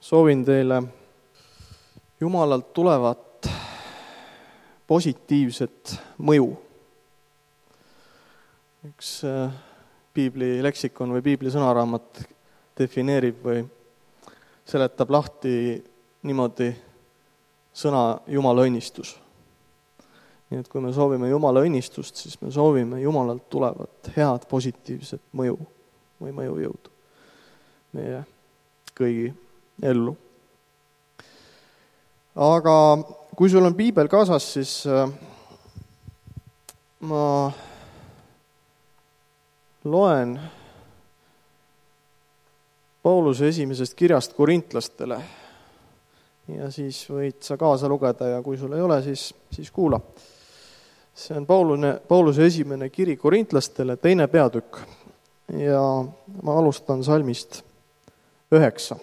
soovin teile Jumalalt tulevat positiivset mõju. Üks piibli leksikon või piibli sõnaraamat defineerib või seletab lahti niimoodi sõna Jumala õnnistus. Nii et kui me soovime Jumala õnnistust, siis me soovime Jumalalt tulevat head positiivset mõju või mõjujõudu meie kõigi ellu. Aga kui sul on piibel kaasas, siis ma loen Pauluse esimesest kirjast korintlastele ja siis võid sa kaasa lugeda ja kui sul ei ole, siis kuula. See on Pauluse esimene kiri korintlastele, 2. peatükk ja ma alustan salmist 9.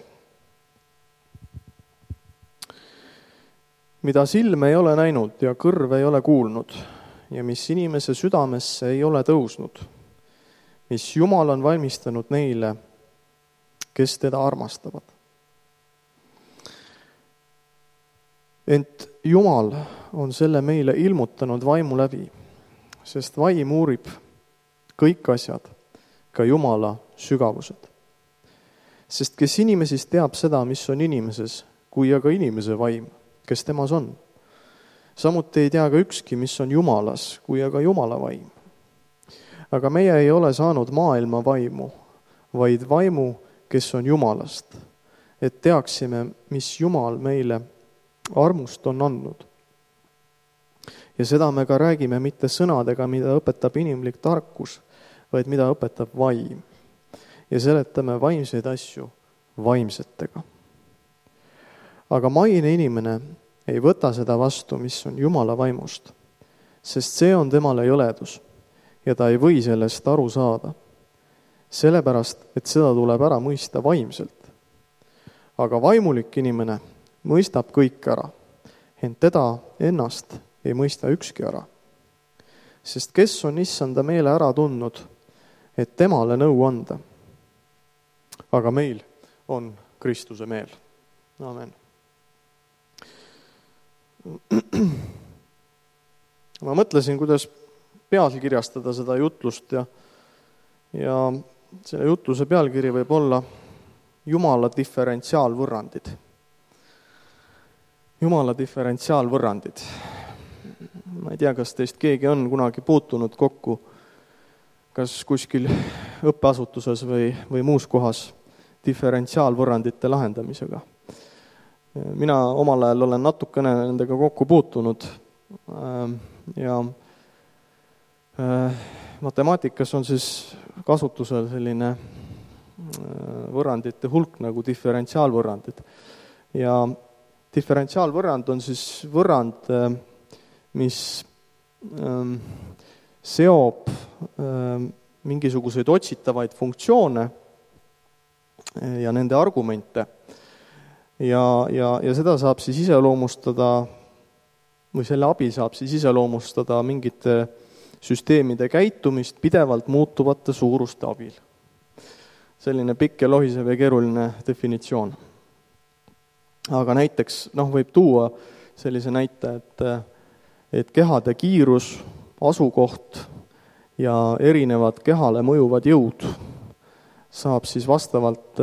Mida silm ei ole näinud ja kõrv ei ole kuulnud ja mis inimese südamesse ei ole tõusnud, mis Jumal on valmistanud neile, kes teda armastavad. Ent Jumal on selle meile ilmutanud vaimu läbi, sest vaim uurib kõik asjad, ka Jumala sügavused. Sest kes inimesest teab seda, mis on inimeses, kui aga inimese vaim, kes temas on. Samuti ei tea ka ükski, mis on Jumalas, kui aga Jumala vaim. Aga meie ei ole saanud maailma vaimu, vaid vaimu, kes on Jumalast, et teaksime, mis Jumal meile armust on andnud. Ja seda me ka räägime mitte sõnadega, mida õpetab inimlik tarkus, vaid mida õpetab vaim. Ja seletame vaimseid asju vaimsetega. Aga maine inimene ei võta seda vastu, mis on Jumala vaimust, sest see on temale jõledus ja ta ei või sellest aru saada. Sellepärast, et seda tuleb ära mõista vaimselt. Aga vaimulik inimene mõistab kõik ära, ent teda ennast ei mõista ükski ära. Sest kes on issanda meele ära tundnud, et temale nõu anda? Aga meil on Kristuse meel. Amen. Ma mõtlesin, kuidas pealkirjastada seda jutlust ja selle jutluse pealkiri võib olla Jumala diferentsiaalvõrrandid. Jumala diferentsiaalvõrrandid. Ma ei tea, kas teist keegi on kunagi puutunud kokku kas kuskil õppeasutuses või muus kohas diferentsiaalvõrrandite lahendamisega. Mina omal ajal olen natukene nendega kokku puutunud ja matemaatikas on siis kasutusel selline võrrandite hulk nagu diferentsiaalvõrrandid. Ja diferentsiaalvõrrand on siis võrrand, mis seob mingisuguseid otsitavaid funktsioone ja nende argumente. Ja seda saab siis iseloomustada, või selle abil saab siis iseloomustada mingite süsteemide käitumist pidevalt muutuvate suuruste abil. Selline pikk ja lohisev ja keeruline definitsioon. Aga näiteks võib tuua sellise näite, et kehade kiirus, asukoht ja erinevad kehale mõjuvad jõud saab siis vastavalt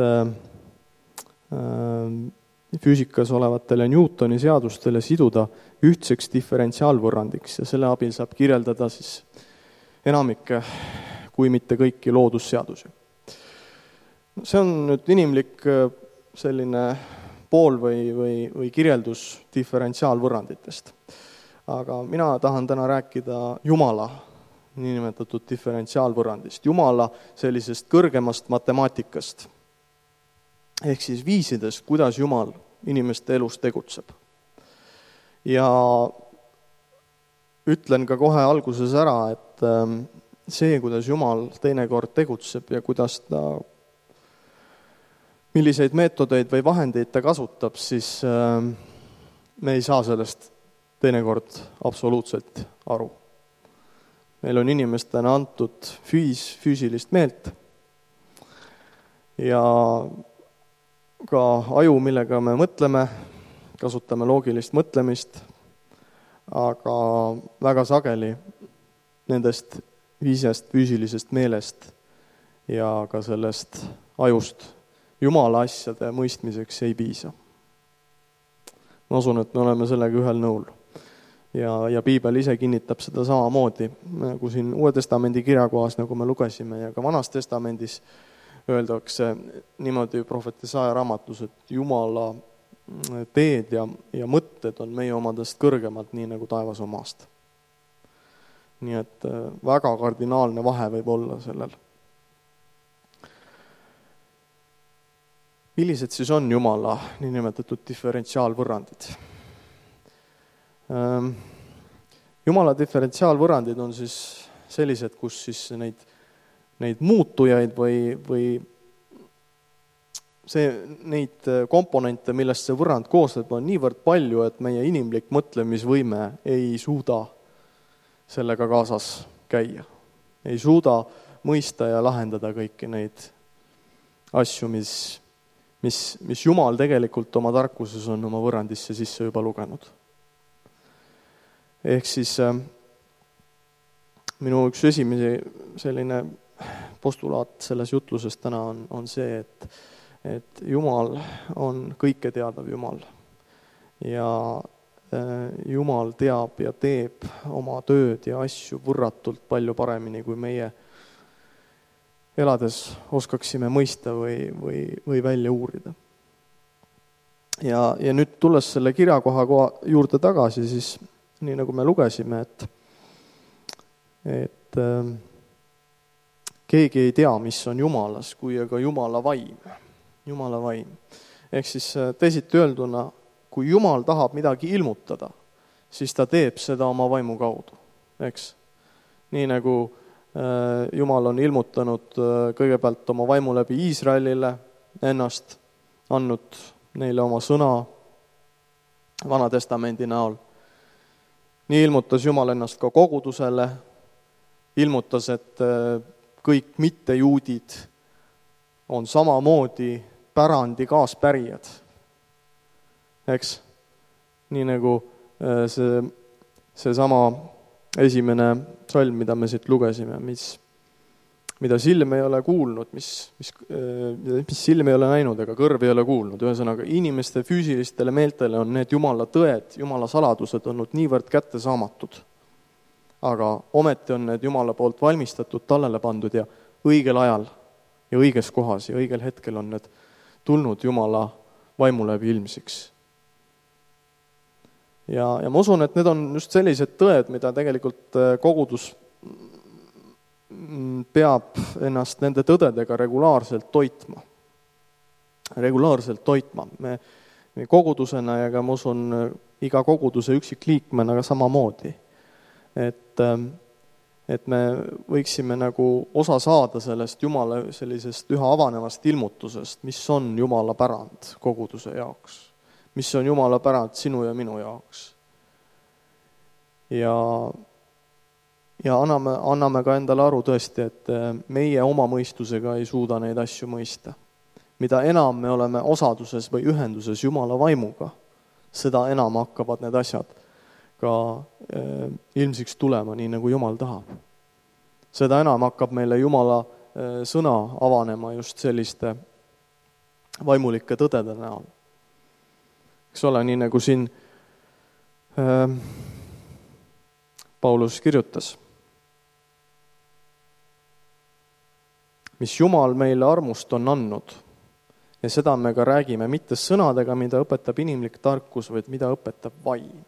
füüsikas olevatele Newtoni seadustele siduda ühtseks diferentsiaalvõrrandiks ja selle abil saab kirjeldada siis enamikke, kui mitte kõiki loodusseadusi. See on nüüd inimlik selline pool või kirjeldus diferentsiaalvõrranditest. Aga mina tahan täna rääkida Jumala niinimetatud diferentsiaalvõrrandist, Jumala sellisest kõrgemast matemaatikast, ehk siis viisidest, kuidas Jumal inimeste elus tegutseb. Ja ütlen ka kohe alguses ära, et see, kuidas Jumal teinekord tegutseb ja kuidas ta, milliseid meetodeid või vahendeid ta kasutab, siis me ei saa sellest teinekord absoluutselt aru. Meil on inimestena antud füüsilist meelt ja ka aju, millega me mõtleme, kasutame loogilist mõtlemist, aga väga sageli nendest viisest füüsilisest meelest ja ka sellest ajust Jumala asjade mõistmiseks ei piisa. Ma usun, et me oleme sellega ühel nõul. Ja piibel ise kinnitab seda samamoodi, nagu siin Uue Testamendi kirjakohas, nagu me lugesime, ja ka Vanas Testamendis öeldakse niimoodi prohvet Jesaja raamatus, et Jumala teed ja mõtted on meie omadest kõrgemad, nii nagu taevas omast. Nii et väga kardinaalne vahe võib olla sellel. Millised siis on Jumala niinimetatud diferentsiaalvõrrandid? Jumala diferentsiaalvõrandid on siis sellised, kus siis neid muutujaid või neid komponente, millest see võrrand koosneb, on niivõrd palju, et meie inimlik mõtlemisvõime ei suuda sellega kaasas käia. Ei suuda mõista ja lahendada kõiki neid asju, mis Jumal tegelikult oma tarkuses on oma võrrandisse sisse juba lugenud. Ehk siis minu üks esimene selline postulaat selles jutluses täna on see, et Jumal on kõike teadav Jumal. Ja Jumal teab ja teeb oma tööd ja asju võrratult palju paremini, kui meie elades oskaksime mõista või välja uurida. Ja nüüd tulles selle kirjakoha juurde tagasi, siis nii nagu me lugesime, et keegi ei tea, mis on Jumalas, kui aga Jumala vaim. Jumala vaim. Ehk siis teisiti öelduna, kui Jumal tahab midagi ilmutada, siis ta teeb seda oma vaimu kaudu. Eks? Nii nagu Jumal on ilmutanud kõigepealt oma vaimu läbi Iisraelile ennast, andnud neile oma sõna Vana Testamendi näol. Nii ilmutas Jumal ennast ka kogudusele, ilmutas, et kõik mittejuudid on samamoodi pärandi kaaspärijad. Eks? Nii nagu see sama esimene salm, mida me siit lugesime, mida silm ei ole kuulnud, mis silm ei ole näinud, ega kõrv ei ole kuulnud. Ühesõnaga, inimeste füüsilistele meeltele on need Jumala tõed, Jumala saladused olnud niivõrd kättesaamatud. Aga ometi on need Jumala poolt valmistatud, tallele pandud ja õigel ajal ja õiges kohas ja õigel hetkel on need tulnud Jumala vaimu läbi ilmsiks. Ja ma usun, et need on just sellised tõed, mida tegelikult kogudus peab ennast nende tõdedega regulaarselt toitma. Regulaarselt toitma. Me kogudusena ja ka ma usun iga koguduse üksikliikmena ka samamoodi. Et me võiksime nagu osa saada sellest Jumala sellisest üha avanevast ilmutusest, mis on Jumala pärand koguduse jaoks. Mis on Jumala pärand sinu ja minu jaoks. Ja anname ka endale aru tõesti, et meie oma mõistusega ei suuda neid asju mõista. Mida enam me oleme osaduses või ühenduses Jumala vaimuga, seda enam hakkavad need asjad ka ilmsiks tulema, nii nagu Jumal tahab. Seda enam hakkab meile Jumala sõna avanema just selliste vaimulike tõdede näol. Eks ole, nii nagu siin Paulus kirjutas. Mis Jumal meile armust on andnud ja seda me ka räägime mitte sõnadega, mida õpetab inimlik tarkus, vaid mida õpetab vaim.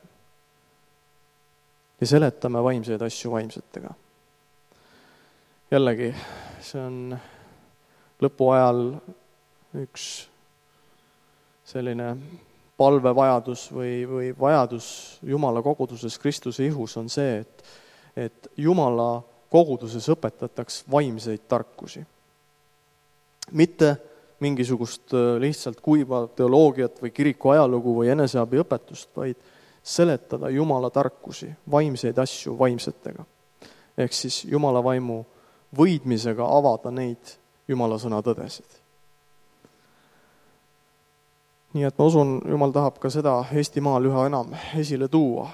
Ja seletame vaimseid asju vaimsetega. Jällegi, see on lõpuajal üks selline palvevajadus või vajadus Jumala koguduses Kristuse ihus on see, et Jumala koguduses õpetataks vaimseid tarkusi. Mitte mingisugust lihtsalt kuiva teoloogiat või kiriku ajalugu või eneseabi õpetust, vaid seletada Jumala tarkusi, vaimseid asju vaimsetega. Ehk siis Jumala vaimu võidmisega avada neid Jumala sõna tõdesid. nii et ma usun, Jumal tahab ka seda Eestimaal üha enam esile tuua.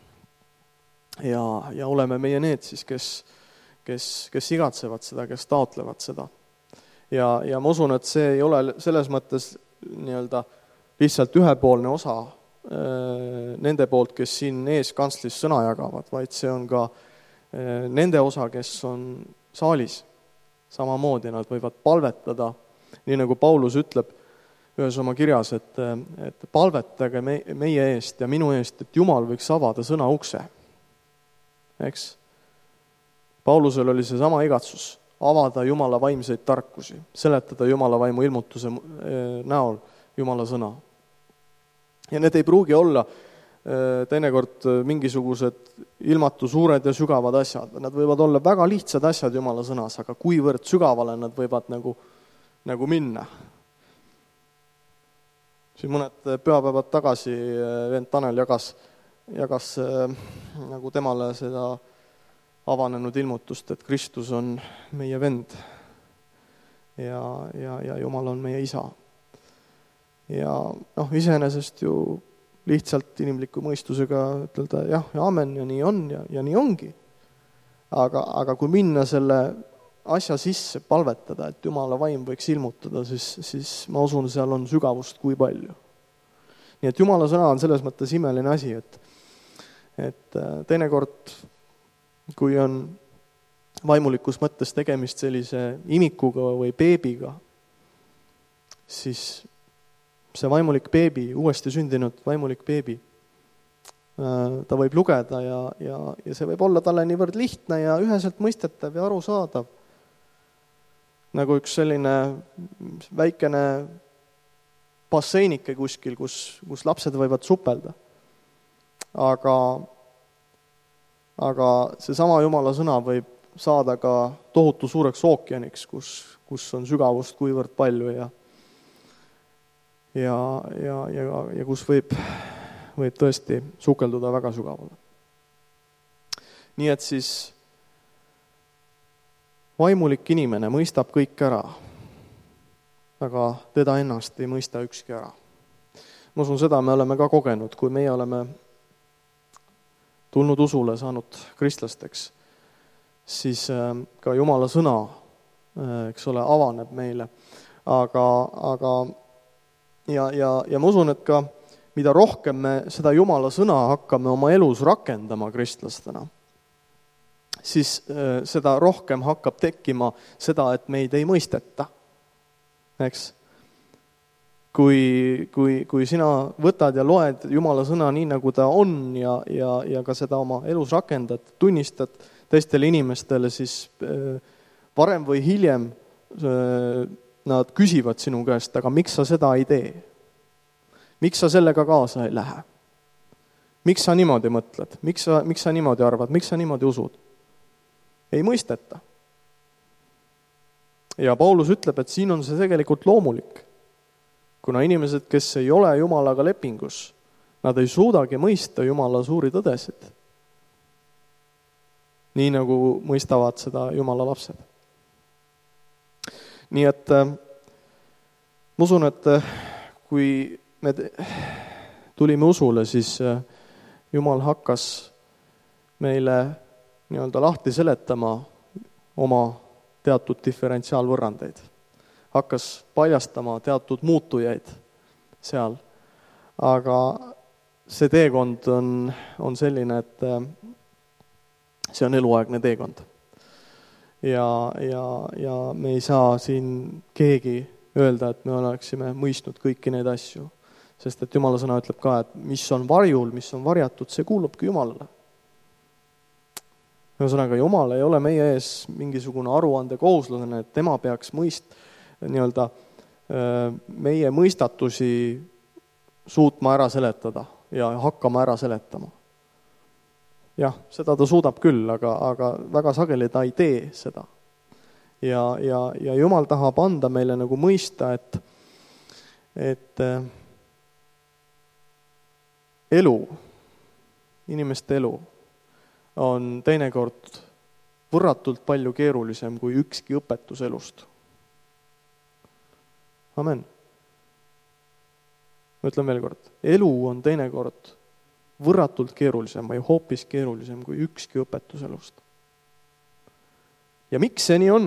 Ja oleme meie need siis, kes igatsevad seda, kes taotlevad seda. Ja ma usun, et see ei ole selles mõttes nii-öelda lihtsalt ühepoolne osa nende poolt, kes siin ees kantslis sõna jagavad, vaid see on ka nende osa, kes on saalis. Samamoodi nad võivad palvetada, nii nagu Paulus ütleb ühes oma kirjas, et palvetage meie eest ja minu eest, et Jumal võiks avada sõna ukse. Eks? Paulusel oli see sama igatsus, avada Jumala vaimseid tarkusi, seletada Jumala vaimu ilmutuse näol Jumala sõna. Ja need ei pruugi olla teinekord mingisugused ilmatu suured ja sügavad asjad. Nad võivad olla väga lihtsad asjad Jumala sõnas, aga kuivõrd sügavale nad võivad nagu minna. Siin mõned pühapäevad tagasi vend Tanel jagas nagu temale seda avanenud ilmutust, et Kristus on meie vend ja Jumal on meie isa. Ja iseenesest ju lihtsalt inimliku mõistusega ütelda jah ja amen ja nii on ja nii ongi. Aga kui minna selle asja sisse, palvetada, et Jumala vaim võiks ilmutada, siis ma usun, seal on sügavust kui palju. Nii et Jumala sõna on selles mõttes imeline asi, et teinekord, kui on vaimulikus mõttes tegemist sellise imikuga või beebiga, siis see vaimulik beebi, uuesti sündinud vaimulik beebi, ta võib lugeda ja see võib olla talle niivõrd lihtne ja üheselt mõistetav ja arusaadav. Nagu üks selline väikene basseinike kuskil, kus lapsed võivad supelda. Aga seesama Jumala sõna võib saada ka tohutu suureks ookeaniks, kus on sügavust kuivõrd palju ja kus võib tõesti sukelduda väga sügavale. Nii et siis vaimulik inimene mõistab kõik ära, aga teda ennast ei mõista ükski ära. Ma usun, seda me oleme ka kogenud, kui meie oleme tulnud usule, saanud kristlasteks, siis ka Jumala sõna, eks ole, avaneb meile. Aga ma usun, et ka mida rohkem me seda Jumala sõna hakkame oma elus rakendama kristlastena, siis seda rohkem hakkab tekkima seda, et meid ei mõisteta. Eks? Kui sina võtad ja loed Jumala sõna nii, nagu ta on ja ka seda oma elus rakendad, tunnistad teistele inimestele, siis varem või hiljem nad küsivad sinu käest, aga miks sa seda ei tee? Miks sa sellega kaasa ei lähe? Miks sa niimoodi mõtled? Miks sa niimoodi arvad? Miks sa niimoodi usud? Ei mõisteta. Ja Paulus ütleb, et siin on see tegelikult loomulik. Kuna inimesed, kes ei ole Jumalaga lepingus, nad ei suudagi mõista Jumala suuri tõdesid. Nii nagu mõistavad seda Jumala lapsed. Nii et ma usun, et kui me tulime usule, siis Jumal hakkas meile nii-öelda lahti seletama oma teatud diferentsiaalvõrrandeid. Hakkas paljastama teatud muutujaid seal. Aga see teekond on selline, et see on eluaegne teekond. Ja me ei saa siin keegi öelda, et me oleksime mõistnud kõiki neid asju. Sest et Jumala sõna ütleb ka, et mis on varjul, mis on varjatud, see kuulubki Jumalale. Ühesõnaga, Jumal ei ole meie ees mingisugune aruande kohuslane, et tema peaks nii-öelda meie mõistatusi suutma ära seletada ja hakkama ära seletama. Jah, seda ta suudab küll, aga väga sageli ta ei tee seda. Ja Jumal tahab anda meile nagu mõista, et elu, inimeste elu on teinekord võrratult palju keerulisem kui ükski õpetus elust. Amen. ma ütlen veel kord, elu on teinekord võrratult keerulisem või hoopis keerulisem kui ükski õpetus elust. Ja miks see nii on?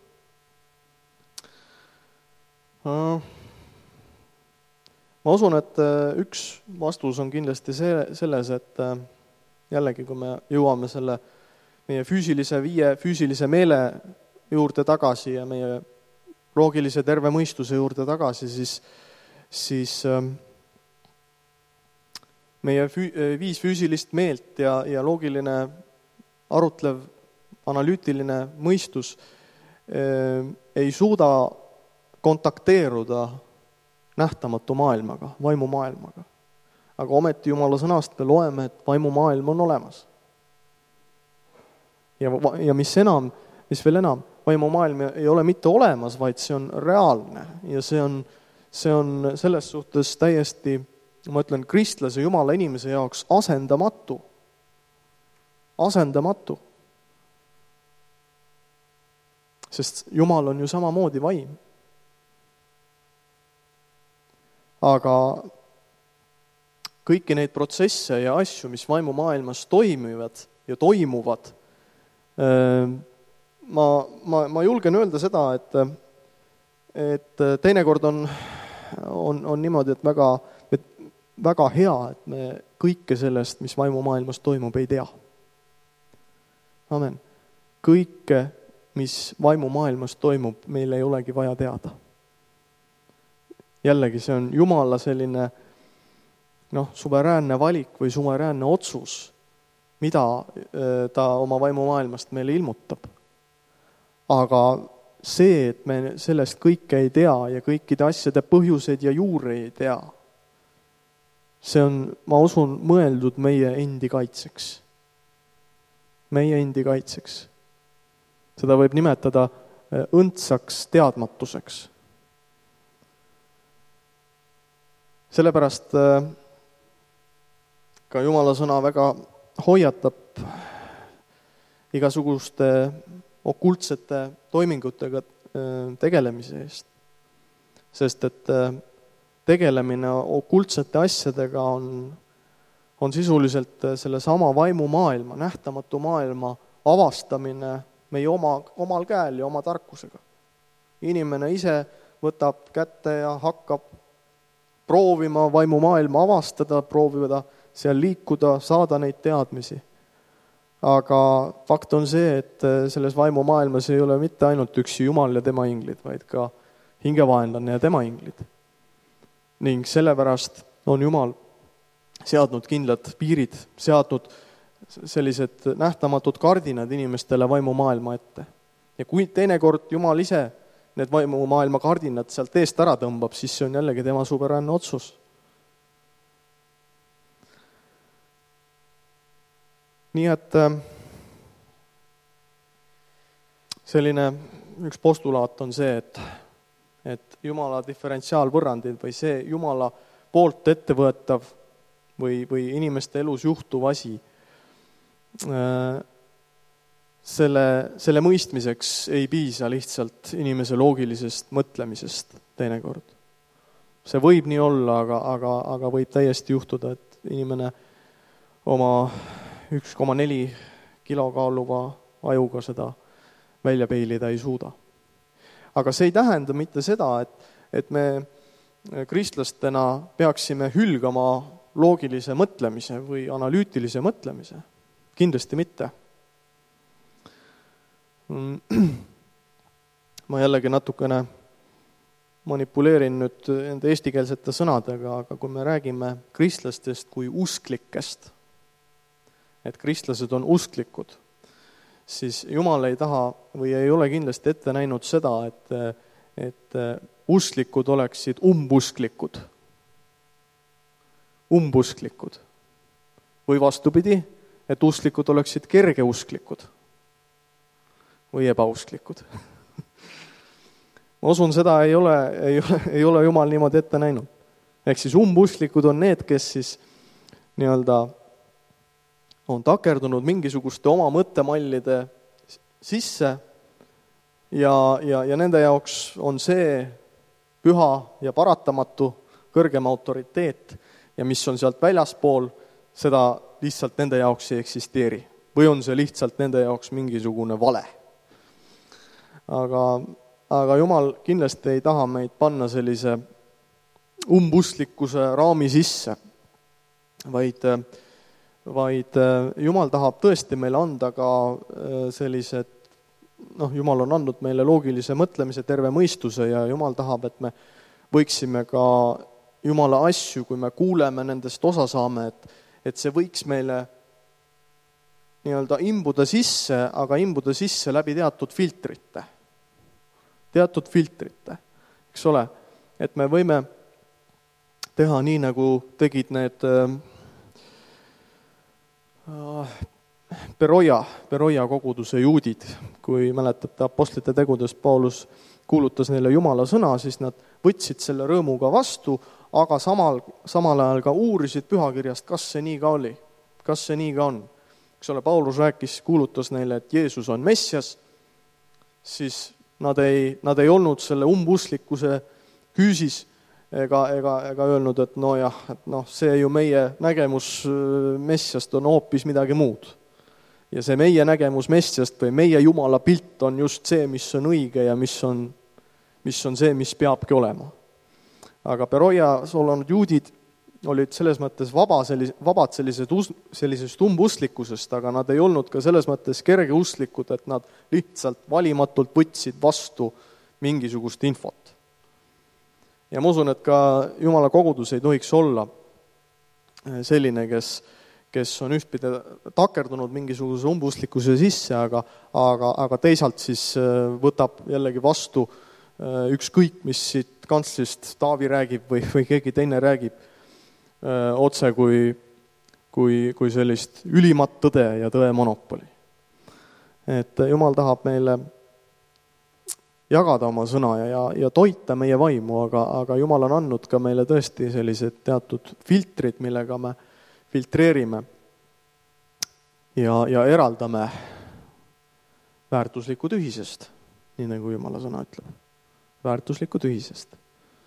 Ma usun, et üks vastus on kindlasti selles, et jällegi, kui me jõuame selle meie füüsilise meele juurde tagasi ja meie loogilise terve mõistuse juurde tagasi, siis meie viis füüsilist meelt ja loogiline, arutlev, analüütiline mõistus ei suuda kontakteeruda nähtamatu maailmaga, vaimumaailmaga. Aga ometi Jumala sõnast me loeme, et vaimumaailm on olemas. Ja mis veel enam, vaimumaailm ei ole mitte olemas, vaid see on reaalne. Ja see on selles suhtes täiesti, ma ütlen, kristlase Jumala inimese jaoks asendamatu. Asendamatu. Sest Jumal on ju samamoodi vaim. Aga kõiki neid protsesse ja asju, mis vaimumaailmas toimivad ja toimuvad, ma julgen öelda seda, et teinekord on niimoodi, et väga hea, et me kõike sellest, mis vaimumaailmas toimub, ei tea. Amen. Kõike, mis vaimumaailmas toimub, meil ei olegi vaja teada. Jällegi, see on Jumala selline suveräänne valik või suveräänne otsus, mida ta oma vaimumaailmast meile ilmutab. Aga see, et me sellest kõike ei tea ja kõikide asjade põhjuseid ja juuri ei tea, see on, ma usun, mõeldud meie endi kaitseks. Meie endi kaitseks. Seda võib nimetada õndsaks teadmatuseks. Sellepärast ka Jumala sõna väga hoiatab igasuguste okultsete toimingutega tegelemise eest. Sest et tegelemine okultsete asjadega on sisuliselt selle sama vaimumaailma, nähtamatu maailma avastamine meie omal käel ja oma tarkusega. Inimene ise võtab kätte ja hakkab proovima vaimumaailma avastada, proovida seal liikuda, saada neid teadmisi. Aga fakt on see, et selles vaimumaailmas ei ole mitte ainult üksi Jumal ja tema inglid, vaid ka hingevaenlane ja tema inglid. Ning sellepärast on Jumal seadnud kindlad piirid, seadnud sellised nähtamatud kardinad inimestele vaimumaailma ette. Ja kui teinekord Jumal ise need vaimumaailma kardinad sealt eest ära tõmbab, siis see on jällegi tema suveräänne otsus. Nii et selline üks postulaat on see, et Jumala diferentsiaalvõrrandid või see Jumala poolt ettevõetav või inimeste elus juhtuv asi, selle mõistmiseks ei piisa lihtsalt inimese loogilisest mõtlemisest teinekord. See võib nii olla, aga võib täiesti juhtuda, et inimene oma 1,4 kilo kaaluva ajuga seda välja peilida ei suuda. Aga see ei tähenda mitte seda, et me kristlastena peaksime hülgama loogilise mõtlemise või analüütilise mõtlemise. Kindlasti mitte. Ma jällegi natukene manipuleerin nüüd enda eestikeelsete sõnadega, aga kui me räägime kristlastest kui usklikest, et kristlased on usklikud, siis Jumal ei taha või ei ole kindlasti ette näinud seda, et usklikud oleksid umbusklikud. Umbusklikud. Või vastupidi, et usklikud oleksid kergeusklikud või ebausklikud. Ma usun, seda ei ole Jumal niimoodi ette näinud. Ehk siis umbusklikud on need, kes siis nii-öelda on takerdunud mingisuguste oma mõttemallide sisse ja nende jaoks on see püha ja paratamatu kõrgem autoriteet ja mis on sealt väljaspool, seda lihtsalt nende jaoks ei eksisteeri. Või on see lihtsalt nende jaoks mingisugune vale. Aga Jumal kindlasti ei taha meid panna sellise umbustlikkuse raami sisse, vaid Jumal tahab tõesti meile anda ka sellised, Jumal on andnud meile loogilise mõtlemise, terve mõistuse ja Jumal tahab, et me võiksime ka Jumala asju, kui me kuuleme, nendest osa saame, et see võiks meile nii-öelda imbuda sisse, aga imbuda sisse läbi teatud filtrite, eks ole, et me võime teha nii, nagu tegid need Beroia koguduse juudid. Kui mäletate apostlite tegudes, Paulus kuulutas neile Jumala sõna, siis nad võtsid selle rõõmuga vastu, aga samal ajal ka uurisid pühakirjast, kas see nii ka oli, kas see nii ka on. Eks ole, Paulus kuulutas neile, et Jeesus on Messias, siis nad ei olnud selle umbuslikkuse küüsis ega öelnud, et see ju meie nägemus Messiast on hoopis midagi muud. Ja see meie nägemus Messiast või meie Jumala pilt on just see, mis on õige ja mis on see, mis peabki olema. Aga Beroias olnud juudid olid selles mõttes vabad sellisest umbustlikkusest, aga nad ei olnud ka selles mõttes kergeustlikud, et nad lihtsalt valimatult võtsid vastu mingisugust infot. Ja ma usun, et ka Jumala kogudus ei tohiks olla selline, kes on ühtpidi takerdunud mingisuguse umbustlikkuse sisse, aga teisalt siis võtab jällegi vastu ükskõik, mis siit kantslist Taavi räägib või keegi teine räägib otse kui sellist ülimat tõde ja tõe monopoli. Et Jumal tahab meile jagada oma sõna ja toita meie vaimu, aga Jumal on andnud ka meile tõesti sellised teatud filtrid, millega me filtreerime ja eraldame väärtuslikku tühisest, nii nagu Jumala sõna ütleb. Väärtuslikku tühisest.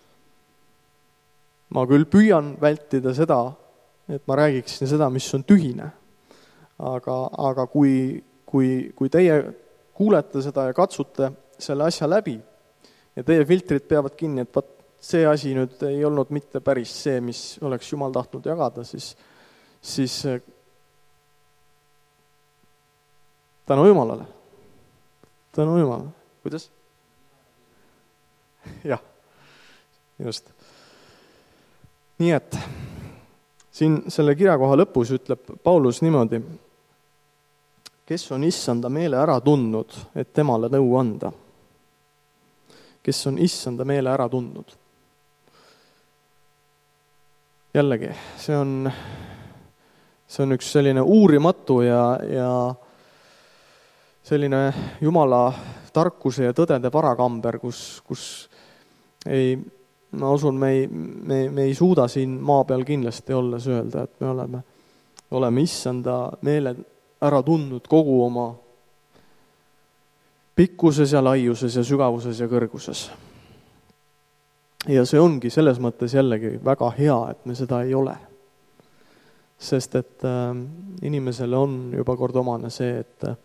Ma küll püüan vältida seda, et ma räägiksin seda, mis on tühine. Aga kui teie kuulete seda ja katsute selle asja läbi ja teie filtrid peavad kinni, et see asi nüüd ei olnud mitte päris see, mis oleks Jumal tahtnud jagada, siis tänu Jumalale. Tänu Jumalale. Kuidas? Jah, just. Nii et siin selle kirjakoha lõpus ütleb Paulus niimoodi, kes on issanda meele ära tundnud, et temale nõu anda. Kes on issanda meele ära tundnud. Jällegi, see on üks selline uurimatu ja selline Jumala tarkuse ja tõdede parakamber, kus ma usun, me ei suuda siin maa peal kindlasti olles öelda, et me oleme issanda meele ära tundnud kogu oma pikkuses ja laiuses ja sügavuses ja kõrguses. Ja see ongi selles mõttes jällegi väga hea, et me seda ei ole. Sest et inimesele on juba kord omane see,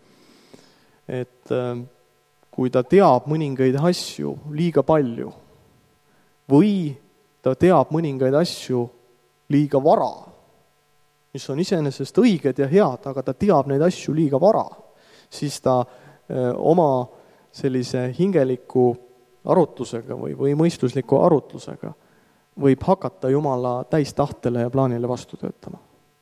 et kui ta teab mõningaid asju liiga palju või ta teab mõningaid asju liiga vara, mis on iseenesest õiged ja head, aga ta teab neid asju liiga vara, siis ta oma sellise hingeliku arutlusega või mõistusliku arutlusega võib hakata Jumala täistahtele ja plaanile vastu töötama.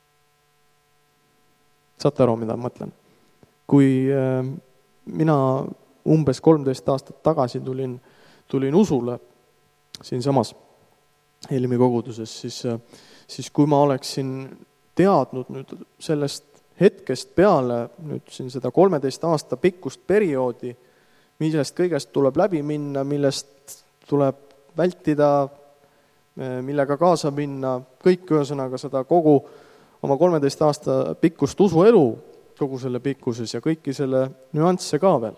Saate aru, mida ma mõtlen? Kui mina umbes 13 aastat tagasi tulin usule siinsamas Helmi koguduses, siis kui ma oleksin teadnud nüüd sellest hetkest peale, nüüd siin seda 13 aasta pikkust perioodi, millest kõigest tuleb läbi minna, millest tuleb vältida, millega kaasa minna, kõik ühesõnaga seda kogu oma 13 aasta pikkust usuelu, kogu selle pikkuses ja kõiki selle nüansse ka veel,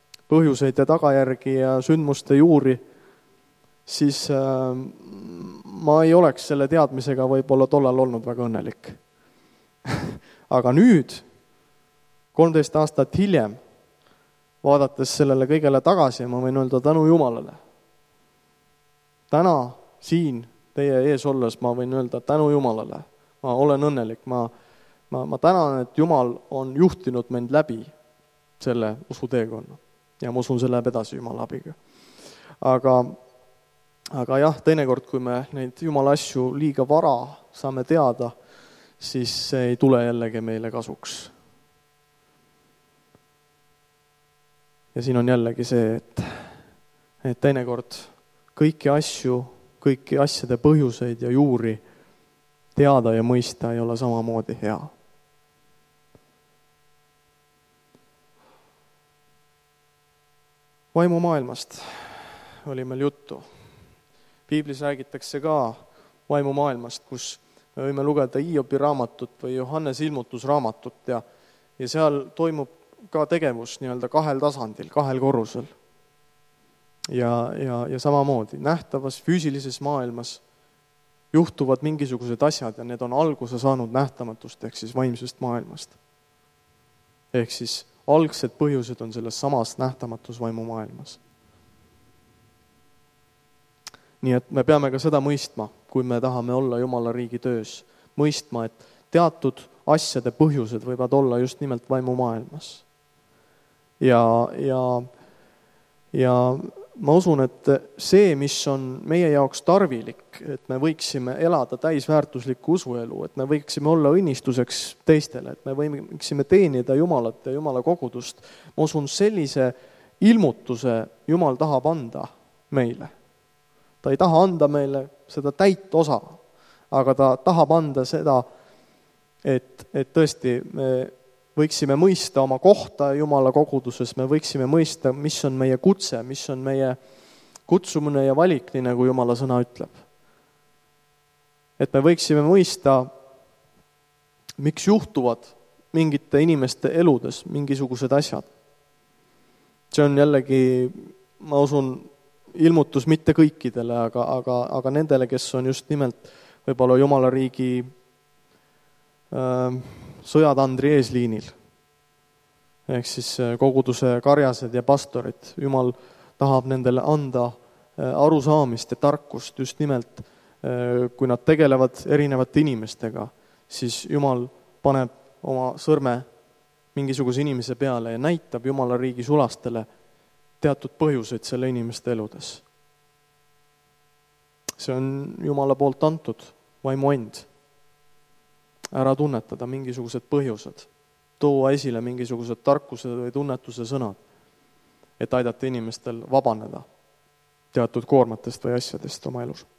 põhjuseid ja tagajärgi ja sündmuste juuri, siis ma ei oleks selle teadmisega võib-olla tollal olnud väga õnnelik. Aga nüüd, 13 aastat hiljem, vaadates sellele kõigele tagasi, ma võin öelda tänu Jumalale. Täna siin teie ees olles ma võin öelda tänu Jumalale. Ma olen õnnelik, ma tänan, et Jumal on juhtinud mind läbi selle usuteekonna ja ma usun, see läheb edasi Jumala abiga. Aga jah, teinekord, kui me neid Jumala asju liiga vara saame teada, siis see ei tule jällegi meile kasuks. Ja siin on jällegi see, et teinekord kõiki asjade põhjuseid ja juuri teada ja mõista ei ole samamoodi hea. Vaimumaailmast oli meil juttu. Piiblis räägitakse ka vaimumaailmast, kus me võime lugeda Hiobi raamatut või Johannese ilmutusraamatut ja seal toimub ka tegevus nii-öelda 2 tasandil, 2 korrusel. Ja samamoodi nähtavas füüsilises maailmas juhtuvad mingisugused asjad ja need on alguse saanud nähtamatust ehk siis vaimsest maailmast. Ehk siis algsed põhjused on selles samas nähtamatus vaimumaailmas. Nii et me peame ka seda mõistma, kui me tahame olla Jumala riigi töös. Mõistma, et teatud asjade põhjused võivad olla just nimelt vaimumaailmas. Ja ma usun, et see, mis on meie jaoks tarvilik, et me võiksime elada täisväärtuslikku usuelu, et me võiksime olla õnnistuseks teistele, et me võiksime teenida Jumalat ja Jumala kogudust, ma usun, sellise ilmutuse Jumal tahab anda meile. Ta ei taha anda meile seda täit osa, aga ta tahab anda seda, et tõesti me võiksime mõista oma kohta Jumala koguduses, me võiksime mõista, mis on meie kutse, mis on meie kutsumine ja valik, nii nagu Jumala sõna ütleb. Et me võiksime mõista, miks juhtuvad mingite inimeste eludes mingisugused asjad. See on jällegi, ma usun, ilmutus mitte kõikidele, aga nendele, kes on just nimelt võib-olla Jumala riigi sõjatandri eesliinil. Ehk siis koguduse karjased ja pastorid. Jumal tahab nendele anda arusaamist ja tarkust just nimelt, kui nad tegelevad erinevate inimestega, siis Jumal paneb oma sõrme mingisuguse inimese peale ja näitab Jumala riigi sulastele teatud põhjuseid selle inimeste eludes. See on Jumala poolt antud vaimuend. Ära tunnetada mingisugused põhjused, tuua esile mingisugused tarkused või tunnetuse sõnad, et aidata inimestel vabaneda teatud koormatest või asjadest oma elus.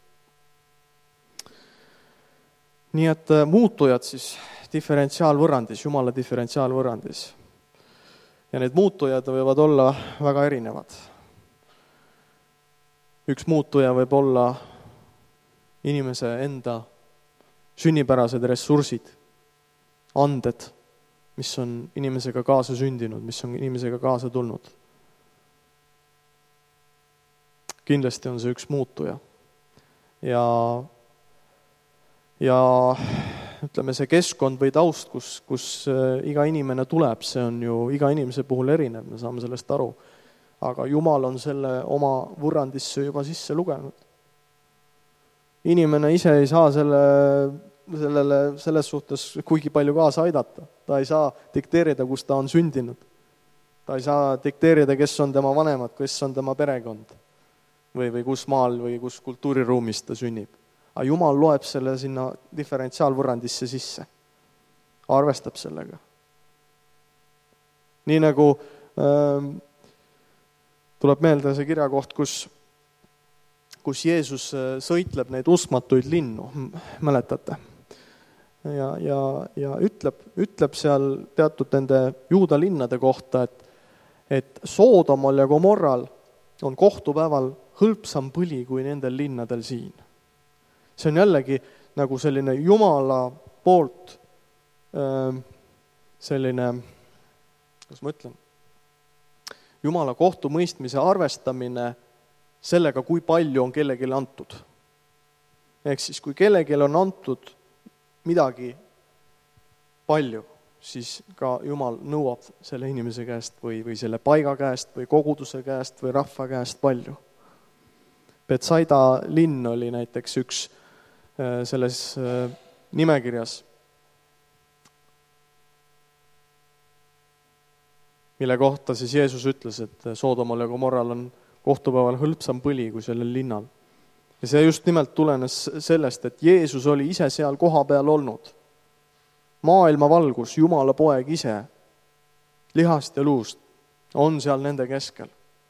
Nii et muutujad siis diferentsiaalvõrrandis, Jumala diferentsiaalvõrrandis. Ja need muutujad võivad olla väga erinevad. Üks muutuja võib olla inimese enda sünnipärased ressursid, anded, mis on inimesega kaasa sündinud, mis on inimesega kaasa tulnud. Kindlasti on see üks muutuja. Ja ütleme, see keskkond või taust, kus iga inimene tuleb, see on ju iga inimese puhul erinev, me saame sellest aru. Aga Jumal on selle oma võrrandisse juba sisse lugenud. Inimene ise ei saa selles suhtes kuigi palju kaasa aidata. Ta ei saa dikteerida, kus ta on sündinud. Ta ei saa dikteerida, kes on tema vanemad, kes on tema perekond või kus maal või kus kultuuriruumis ta sünnib. Aga Jumal loeb selle sinna diferentsiaalvõrrandisse sisse. Arvestab sellega. Nii nagu tuleb meelde see kirjakoht, kus Jeesus sõitleb neid uskmatuid linnu, mäletate? Ja ütleb seal teatud nende juuda linnade kohta, et Soodomal ja Gomorral on kohtupäeval hõlpsam põli kui nendel linnadel siin. See on jällegi nagu selline Jumala poolt selline, kuidas ma ütlen, Jumala kohtumõistmise arvestamine sellega, kui palju on kellelegi antud. Ehk siis, kui kellelgi on antud midagi palju, siis ka Jumal nõuab selle inimese käest või selle paiga käest või koguduse käest või rahva käest palju. Betsaida linn oli näiteks üks selles nimekirjas, mille kohta siis Jeesus ütles, et Soodomal ja Gomorral on kohtupäeval hõlpsam põli kui sellel linnal. Ja see just nimelt tulenes sellest, et Jeesus oli ise seal koha peal olnud. Maailma valgus, Jumala poeg ise, lihast ja luust, on seal nende keskel.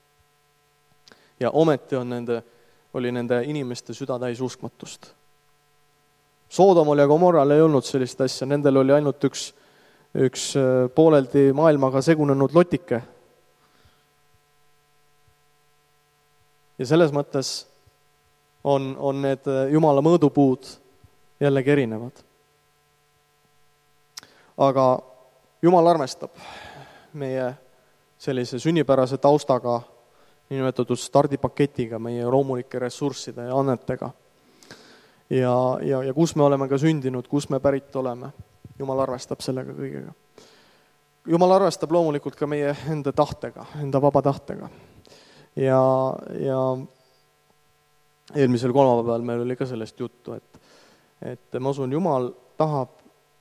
Ja ometi oli nende inimeste süda täis uskmatust. Soodomal ja Gomorral ei olnud sellist asja, nendel oli ainult üks pooleldi maailmaga segunenud lotike. Ja selles mõttes on need Jumala mõõdupuud jällegi erinevad. Aga Jumal armestab meie sellise sünnipärase taustaga, niinimetatud stardipaketiga, meie loomulike ressursside ja annetega. Ja kus me oleme ka sündinud, kus me pärit oleme. Jumal arvestab sellega kõigega. Jumal arvestab loomulikult ka meie enda tahtega, enda vaba tahtega. Ja eelmisel kolmapäeval meil oli ka sellest juttu, et ma usun, Jumal tahab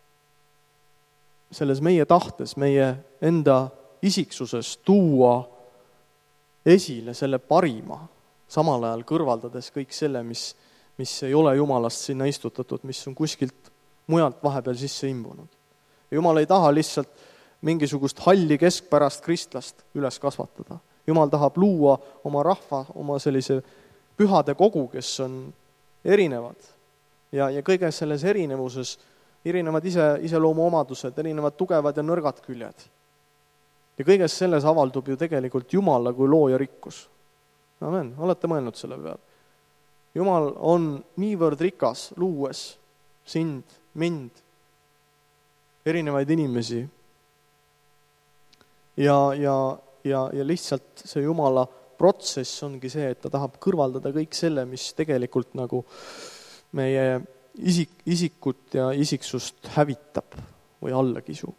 selles meie tahtes, meie enda isiksuses tuua esile selle parima, samal ajal kõrvaldades kõik selle, mis ei ole Jumalast sinna istutatud, mis on kuskilt mujalt vahepeal sisse imbunud. Jumal ei taha lihtsalt mingisugust halli keskpärast kristlast üles kasvatada. Jumal tahab luua oma rahva, oma sellise pühade kogu, kes on erinevad. Ja kõige selles erinevuses, erinevad iseloomu omadused, erinevad tugevad ja nõrgad küljed. Ja kõiges selles avaldub ju tegelikult Jumala kui looja rikkus. Amen, olete mõelnud selle peale? Jumal on niivõrd rikas, luues sind, mind, erinevaid inimesi. Ja lihtsalt see Jumala protsess ongi see, et ta tahab kõrvaldada kõik selle, mis tegelikult nagu meie isikut ja isiksust hävitab või alla kisub.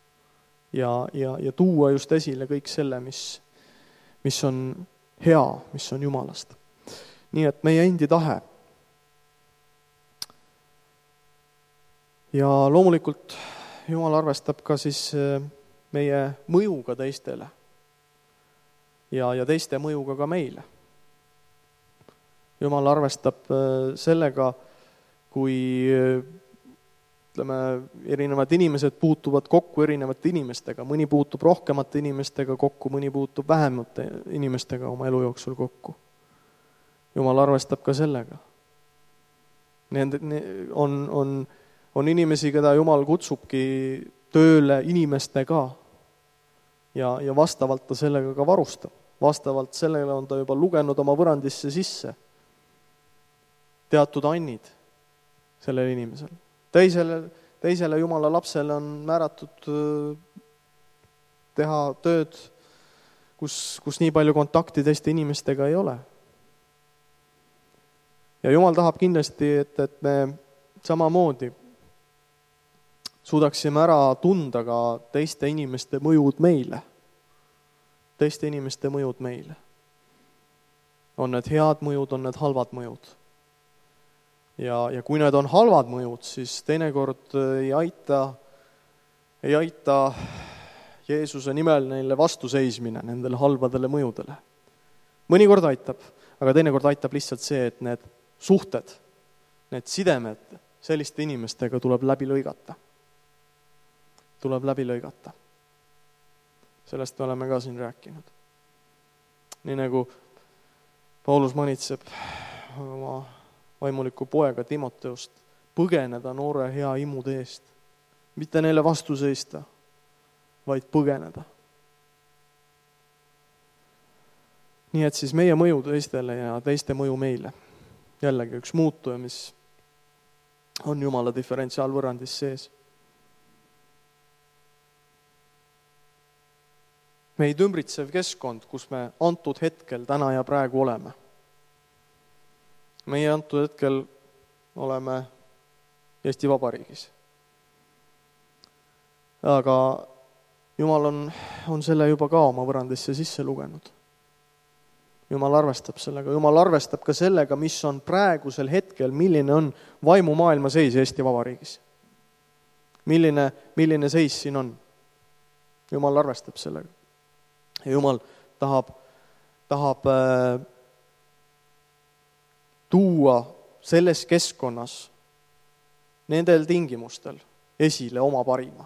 Ja tuua just esile kõik selle, mis on hea, mis on Jumalast. Nii et meie endi tahe. Ja loomulikult Jumal arvestab ka siis meie mõjuga teistele ja teiste mõjuga ka meile. Jumal arvestab sellega, kui erinevad inimesed puutuvad kokku erinevate inimestega. Mõni puutub rohkemate inimestega kokku, mõni puutub vähemate inimestega oma elu jooksul kokku. Jumal arvestab ka sellega. On inimesi, keda Jumal kutsubki tööle inimestega ja vastavalt ta sellega ka varustab. Vastavalt sellele on ta juba lugenud oma võrandisse sisse teatud annid sellel inimesel. Teisele Jumala lapsele on määratud teha tööd, kus nii palju kontakti teiste inimestega ei ole. Ja Jumal tahab kindlasti, et me samamoodi suudaksime ära tunda ka teiste inimeste mõjud meile. Teiste inimeste mõjud meile. On need head mõjud, on need halvad mõjud. Ja kui need on halvad mõjud, siis teinekord ei aita Jeesuse nimel neile vastuseismine, nendele halbadele mõjudele. Mõnikord aitab, aga teinekord aitab lihtsalt see, et need suhted, need sidemed selliste inimestega tuleb läbi lõigata. Tuleb läbi lõigata. Sellest me oleme ka siin rääkinud. Nii nagu Paulus manitseb oma vaimuliku poega Timoteust põgeneda noore hea imude eest. Mitte neile vastu seista, vaid põgeneda. Nii et siis meie mõju teistele ja teiste mõju meile. Jällegi üks muutuja, mis on Jumala diferentsiaalvõrandis sees. Meid ümbritsev keskkond, kus me antud hetkel täna ja praegu oleme. Meie antud hetkel oleme Eesti Vabariigis. Aga Jumal on selle juba ka oma võrrandisse sisse lugenud. Jumal arvestab sellega. Jumal arvestab ka sellega, mis on praegusel hetkel, milline on vaimumaailma seis Eesti Vabariigis. Milline seis siin on. Jumal arvestab sellega. Ja Jumal tahab tuua selles keskkonnas nendel tingimustel esile oma parima.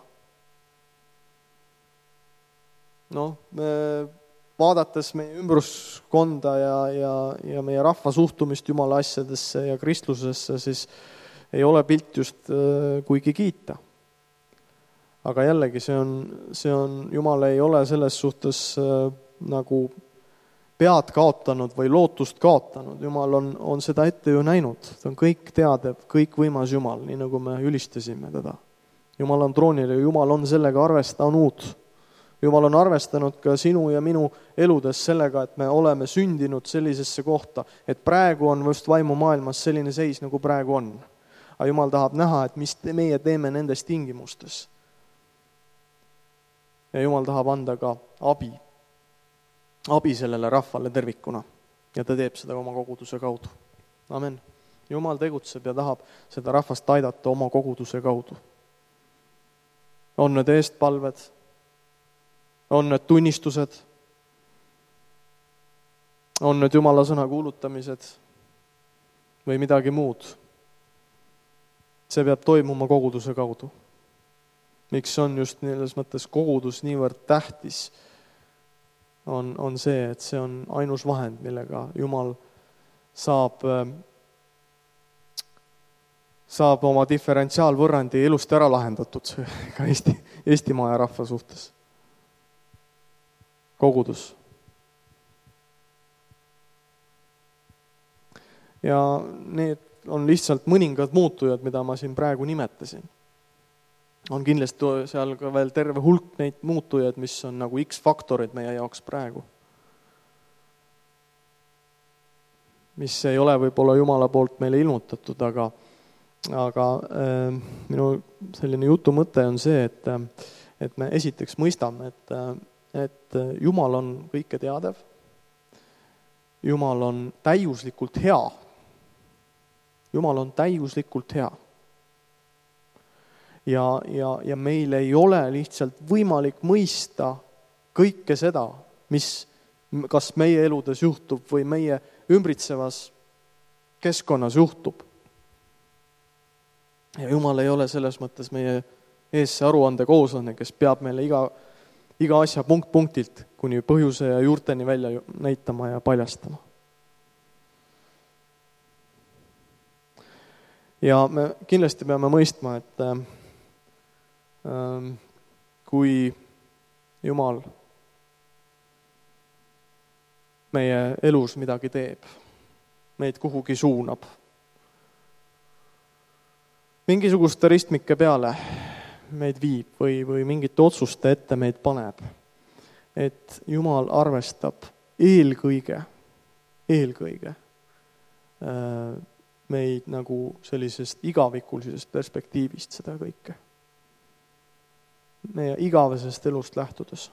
Vaadates meie ümbruskonda ja meie rahva suhtumist Jumala asjadesse ja kristlusesse, siis ei ole pilt just kuigi kiita. Aga jällegi, see on Jumal ei ole selles suhtes nagu pead kaotanud või lootust kaotanud. Jumal on seda ette ju näinud. Ta on kõik teadev, kõik võimas Jumal, nii nagu me ülistasime teda. Jumal on troonil ja Jumal on sellega arvestanud. Jumal on arvestanud ka sinu ja minu eludes sellega, et me oleme sündinud sellisesse kohta, et praegu on just vaimumaailmas selline seis, nagu praegu on. Aga Jumal tahab näha, et mis meie teeme nendes tingimustes. Ja Jumal tahab anda ka abi sellele rahvale tervikuna. Ja ta teeb seda oma koguduse kaudu. Amen. Jumal tegutseb ja tahab seda rahvast aidata oma koguduse kaudu. On need eestpalved, on need tunnistused, on need Jumala sõna kuulutamised või midagi muud. See peab toimuma koguduse kaudu. Miks on just selles mõttes kogudus niivõrd tähtis, on see, et see on ainus vahend, millega Jumal saab oma diferentsiaalvõrrandi elust ära lahendatud ka Eestimaa ja rahva suhtes. Kogudus. Ja need on lihtsalt mõningad muutujad, mida ma siin praegu nimetasin. On kindlasti seal ka veel terve hulk neid muutujaid, mis on nagu X-faktorid meie jaoks praegu. Mis ei ole võib-olla Jumala poolt meile ilmutatud, aga minu selline jutu mõte on see, et me esiteks mõistame, et Jumal on kõike teadev. Jumal on täiuslikult hea. Jumal on täiuslikult hea. Ja meil ei ole lihtsalt võimalik mõista kõike seda, mis kas meie eludes juhtub või meie ümbritsevas keskkonnas juhtub. Ja Jumal ei ole selles mõttes meie eesse aruande kooslane, kes peab meile iga asja punktilt kuni põhjuse ja juurteni välja näitama ja paljastama. Ja me kindlasti peame mõistma, et kui Jumal meie elus midagi teeb, meid kuhugi suunab, mingisuguste ristmike peale meid viib või mingite otsuste ette meid paneb, et Jumal arvestab eelkõige meid nagu sellisest igavikulisest perspektiivist seda kõike. Meie igavesest elust lähtudes.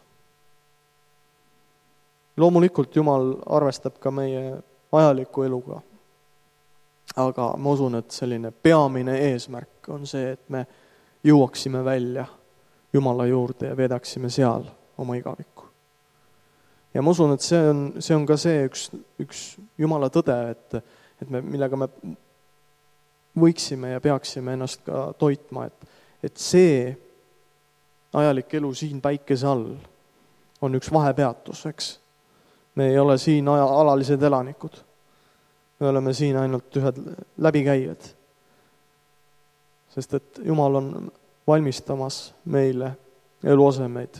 Loomulikult Jumal arvestab ka meie ajaliku eluga, aga ma usun, et selline peamine eesmärk on see, et me jõuaksime välja Jumala juurde ja vedaksime seal oma igavikku. Ja ma usun, et see on ka see üks Jumala tõde, et millega me võiksime ja peaksime ennast ka toitma, et see ajalik elu siin päikese all on üks vahepeatus, eks. Me ei ole siin alalised elanikud. Me oleme siin ainult ühed läbikäijad. Sest et Jumal on valmistamas meile eluasemeid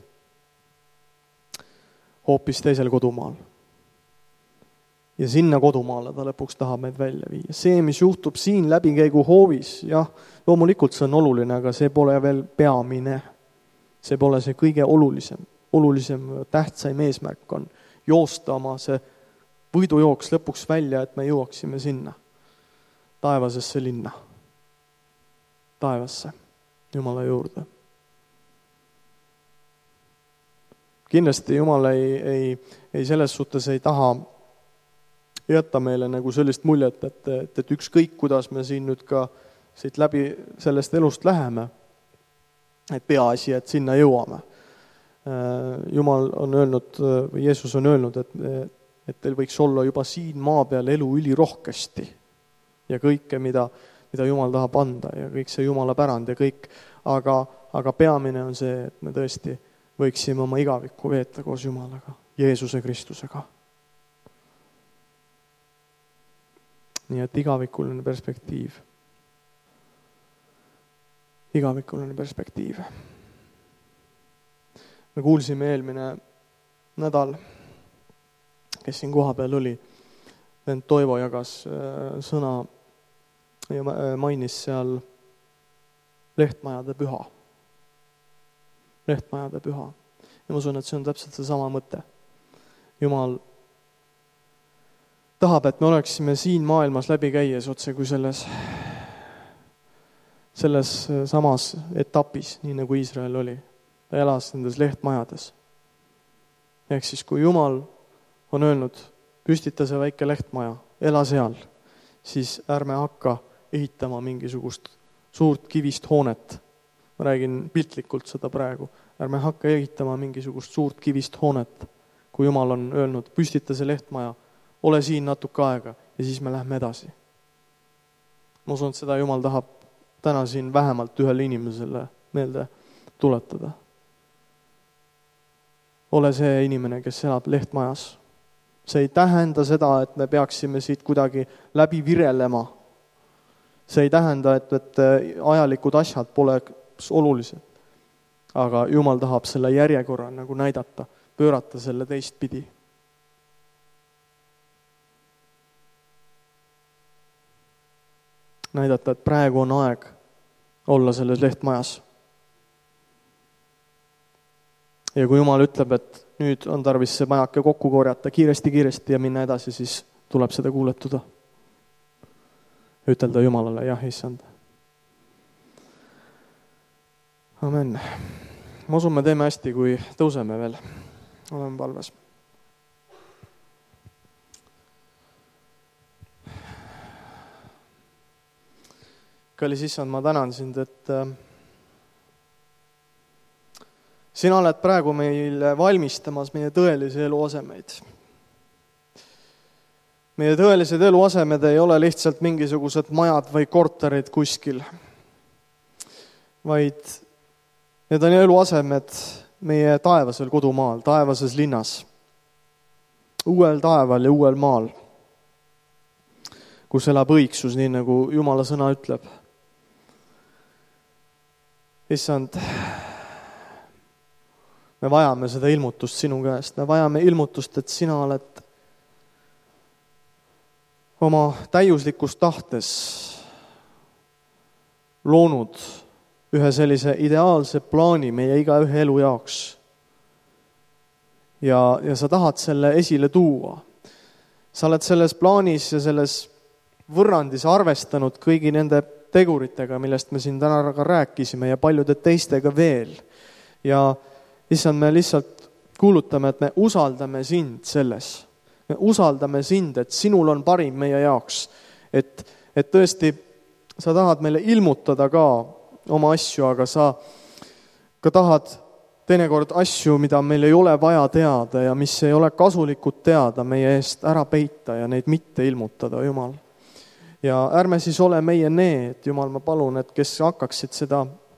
hoopis teisel kodumaal. Ja sinna kodumaale ta lõpuks tahab meid välja viia. See, mis juhtub siin läbikäigu hoovis, jah, loomulikult see on oluline, aga see pole veel peamine. See pole see kõige olulisem tähtsaim eesmärk on joosta oma see võidujooks lõpuks välja, et me jõuaksime sinna. taevasesse linna, taevasse, Jumala juurde. Kindlasti Jumal ei selles suhtes ei taha jätta meile nagu sellist muljet, et ükskõik, kuidas me siin nüüd ka siit läbi sellest elust läheme, et peaasi, et sinna jõuame. Jumal on öelnud, või Jeesus on öelnud, et teil võiks olla juba siin maa peal elu ülirohkesti ja kõike, mida Jumal tahab anda ja kõik see Jumala pärand ja kõik, aga peamine on see, et me tõesti võiksime oma igavikku veeta koos Jumalaga, Jeesuse Kristusega. Nii et igavikuline perspektiiv. Igavikuline perspektiiv. Me kuulsime eelmine nädal, kes siin koha peal oli, vend Toivo jagas sõna ja mainis seal lehtmajade püha. Lehtmajade püha. Ja ma usun, et see on täpselt see sama mõte. Jumal tahab, et me oleksime siin maailmas läbi käies otse kui selles samas etapis, nii nagu Iisrael oli. Ta elas nendes lehtmajades. Ehk siis, kui Jumal on öelnud, püstita see väike lehtmaja, ela seal, siis ärme hakka ehitama mingisugust suurt kivist hoonet. Ma räägin piltlikult seda praegu. Ärme hakka ehitama mingisugust suurt kivist hoonet. Kui Jumal on öelnud, püstita see lehtmaja, ole siin natuke aega ja siis me lähme edasi. Ma usun, et seda Jumal tahab täna siin vähemalt ühele inimesele meelde tuletada. Ole see inimene, kes elab lehtmajas. See ei tähenda seda, et me peaksime siit kuidagi läbi virelema. See ei tähenda, et ajalikud asjad pole olulised. Aga Jumal tahab selle järjekorra nagu näidata, pöörata selle teistpidi. Näidata, et praegu on aeg olla selles lehtmajas. Ja kui Jumal ütleb, et nüüd on tarvis see majake kokku korjata kiiresti ja minna edasi, siis tuleb seda kuuletuda. Ütelda Jumalale, jah, issand. Amen. Ma usun, me teeme hästi, kui tõuseme veel. Oleme palves. Kallis issand, ma tänan sind, et sina oled praegu meile valmistamas meie tõelisi eluasemeid. Meie tõelised eluasemed ei ole lihtsalt mingisugused majad või korterid kuskil, vaid need on eluasemed meie taevasel kodumaal, taevases linnas, uuel taeval ja uuel maal, kus elab õigsus, nii nagu Jumala sõna ütleb. Issand, me vajame seda ilmutust sinu käest. Me vajame ilmutust, et sina oled oma täiuslikus tahtes loonud ühe sellise ideaalse plaani meie igaühe elu jaoks. Ja sa tahad selle esile tuua. Sa oled selles plaanis ja selles võrrandis arvestanud kõigi nende teguritega, millest me siin täna ka rääkisime ja paljude teistega veel. Ja issand, me lihtsalt kuulutame, et me usaldame sind selles. Me usaldame sind, et sinul on parim meie jaoks. Et tõesti, sa tahad meile ilmutada ka oma asju, aga sa ka tahad teinekord asju, mida meil ei ole vaja teada ja mis ei ole kasulikud teada, meie eest ära peita ja neid mitte ilmutada, Jumal. Ja ärme siis ole meie need, Jumal, ma palun, et kes hakkaksid seda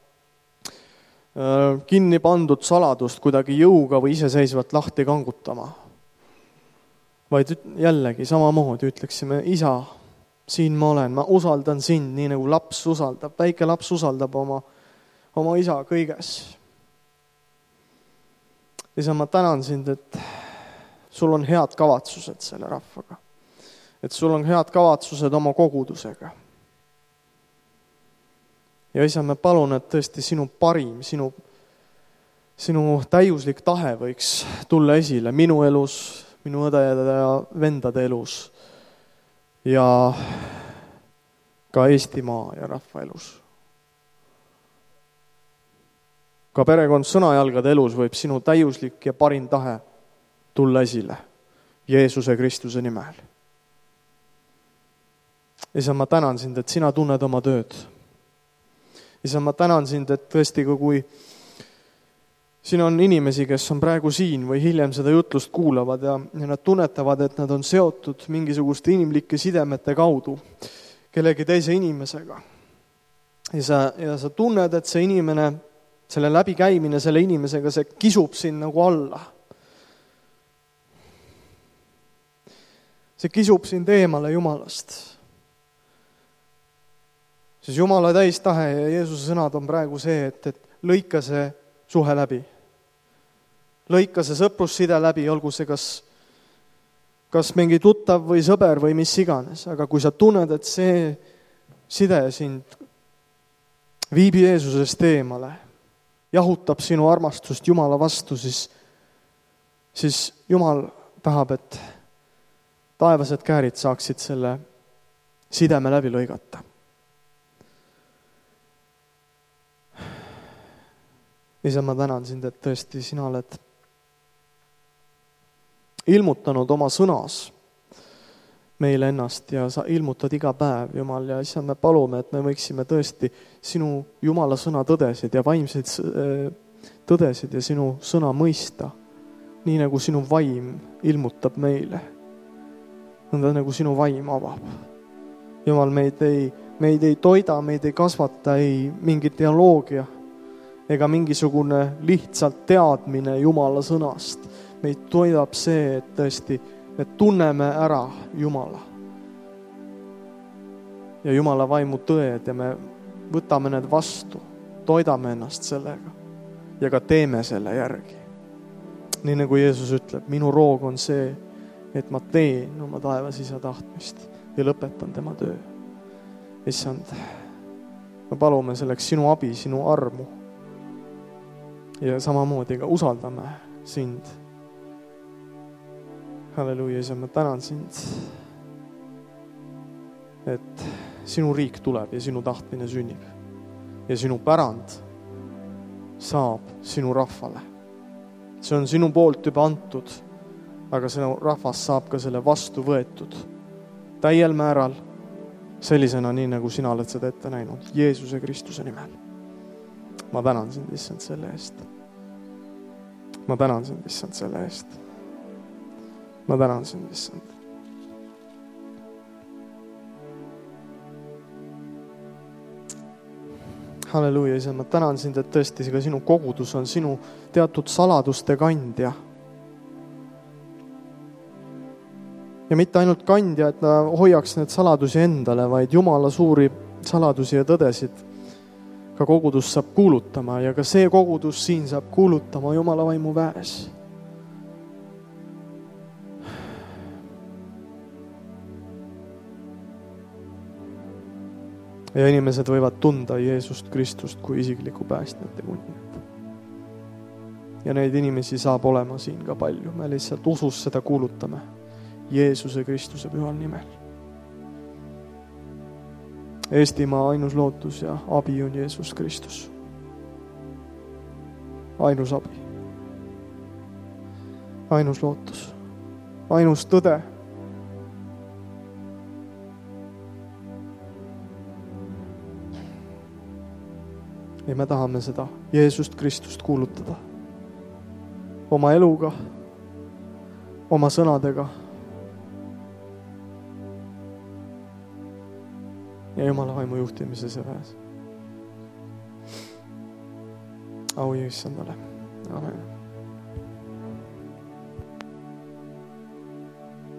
kinni pandud saladust kuidagi jõuga või iseseisvalt lahti kangutama. Vaid jällegi samamoodi ütleksime, isa, siin ma olen, ma usaldan sind, nii nagu laps usaldab, väike laps usaldab oma isa kõiges. Isa, ma tänan sind, et sul on head kavatsused selle rahvaga. Et sul on head kavatsused oma kogudusega. Ja isa, me palun, et tõesti sinu parim, sinu täiuslik tahe võiks tulla esile minu elus, minu õdede ja vendade elus. Ja ka Eestimaa ja rahva elus. Ka perekond Sõnajalgade elus võib sinu täiuslik ja parim tahe tulla esile Jeesuse Kristuse nimel. Isa, ma tänan sind, et sina tunned oma tööd. Isa, ma tänan sind, et tõesti, kui siin on inimesi, kes on praegu siin või hiljem seda jutlust kuulavad ja nad tunnetavad, et nad on seotud mingisuguste inimlike sidemete kaudu kellegi teise inimesega. Ja sa tunned, et see inimene, selle läbikäimine selle inimesega, see kisub sind nagu alla. See kisub sind eemale Jumalast. Siis Jumala täistahe ja Jeesuse sõnad on praegu see, et lõika see suhe läbi. Lõika see sõprusside läbi, olgu see kas mingi tuttav või sõber või mis iganes. Aga kui sa tunned, et see side sind viib Jeesusest eemale, jahutab sinu armastust Jumala vastu, siis Jumal tahab, et taevased käärid saaksid selle sideme läbi lõigata. Isa, ma tänan sind, et tõesti sina oled ilmutanud oma sõnas meile ennast ja sa ilmutad iga päev, Jumal, ja issand, me palume, et me võiksime tõesti sinu Jumala sõna tõdesid ja vaimseid tõdesid ja sinu sõna mõista, nii nagu sinu vaim ilmutab meile. Nõnda nagu sinu vaim avab. Jumal, meid ei toida, meid ei kasvata, ei mingi teoloogia ega mingisugune lihtsalt teadmine Jumala sõnast. Meid toidab see, et tõesti me tunneme ära Jumala ja Jumala vaimu tõed ja me võtame need vastu, toidame ennast sellega ja ka teeme selle järgi. Nii nagu Jeesus ütleb, minu roog on see, et ma teen oma taevas isa tahtmist ja lõpetan tema töö. Issand, me palume selleks sinu abi, sinu armu ja samamoodi ka usaldame sind. Halleluuja, isa, ma tänan sind, et sinu riik tuleb ja sinu tahtmine sünnib ja sinu pärand saab sinu rahvale. See on sinu poolt juba antud, aga sinu rahvas saab ka selle vastu võetud täiel määral sellisena, nii nagu sina oled seda ette näinud, Jeesuse Kristuse nimel. Ma tänan sind, issand, selle eest. Ma tänan sind, issand, selle eest. Ma tänan sind, issand. Halleluuja, isa, ma tänan sind, et tõesti ka sinu kogudus on sinu teatud saladuste kandja. Ja mitte ainult kandja, et ta hoiaks need saladusi endale, vaid Jumala suuri saladusi ja tõdesid ka kogudus saab kuulutama ja ka see kogudus siin saab kuulutama Jumala vaimu väes. Ja inimesed võivad tunda Jeesust Kristust kui isikliku päästjate kuningat. Ja neid inimesi saab olema siin ka palju. Me lihtsalt usus seda kuulutame Jeesuse Kristuse pühal nimel. Eestimaa ainus lootus ja abi on Jeesus Kristus. Ainus abi. Ainus lootus. Ainus tõde. Ja me tahame seda Jeesust Kristust kuulutada oma eluga, oma sõnadega ja Jumala vaimu juhtimises ja väes. Au Issandale. Amen.